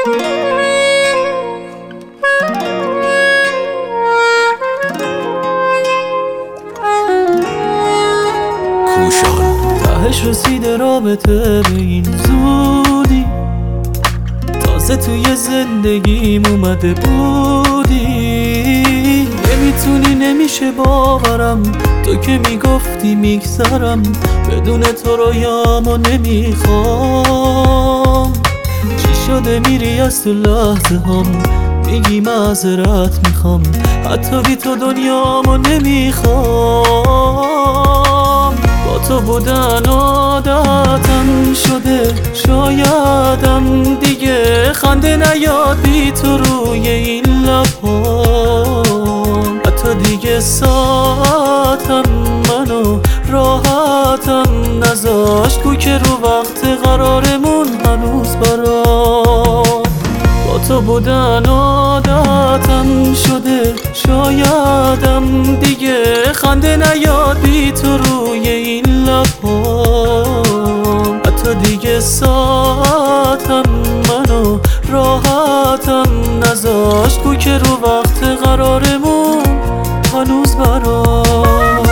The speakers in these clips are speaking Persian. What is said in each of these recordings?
تهش رسیده رابطه به این زودی، تازه توی زندگیم اومده بودی. نمیتونی نمیشه باورم، تو که میگفتی میگذرم، بدون تو رویامو نمیخوام. چی شده میری از تو لحظه هم، میگی معذرت میخوام، حتی بی تو دنیامو نمیخوام. با تو بودن عادتم شده، شایدم دیگه خنده نیاد بی تو روی این لبام. حتی دیگه ساعتم منو راحتم نذاشت، گوی که رو وقت قرارمون هنوز برام. با تو بودن عادتم شده، شایدم دیگه خنده نیاد بی تو روی این لبام. حتی دیگه ساعتم منو راحتم نذاشت، گوی که رو وقت قرارمون هنوز برام.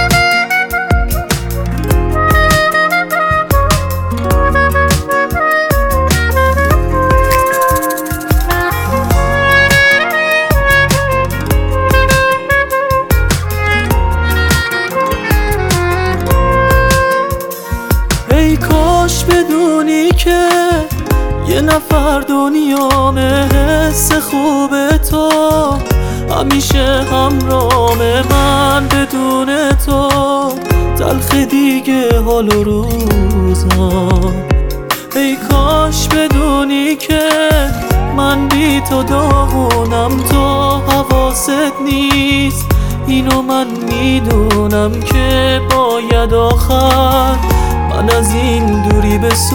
ای کاش بدونی که یه نفر دنیامه، حس خوب تو همیشه همرامه. من بدون تو تلخ دیگه حال و روزم. ای کاش بدونی که من بی تو داغونم، تو حواست نیست اینو من میدونم، که باید آخر من از این دوری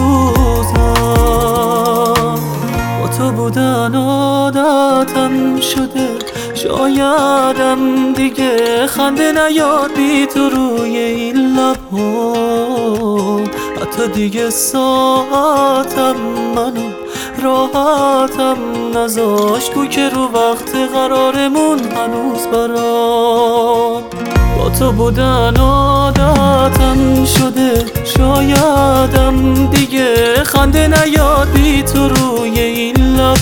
بسوزم. با تو بودن عادتم شده، شایدم دیگه خنده نیاد بی تو روی این لبام. حتی دیگه ساعتم منو راحتم نذاشت، گوی که رو وقت قرارمون هنوز برام. با تو بودن عادتم شده، شایدم دیگه خنده نیاد بی تو روی این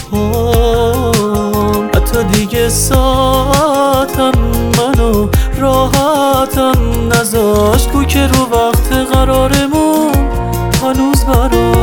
لبام. حتی دیگه ساعتم منو راحتم نذاشت، گوی که رو وقت قرارمون هنوز برام.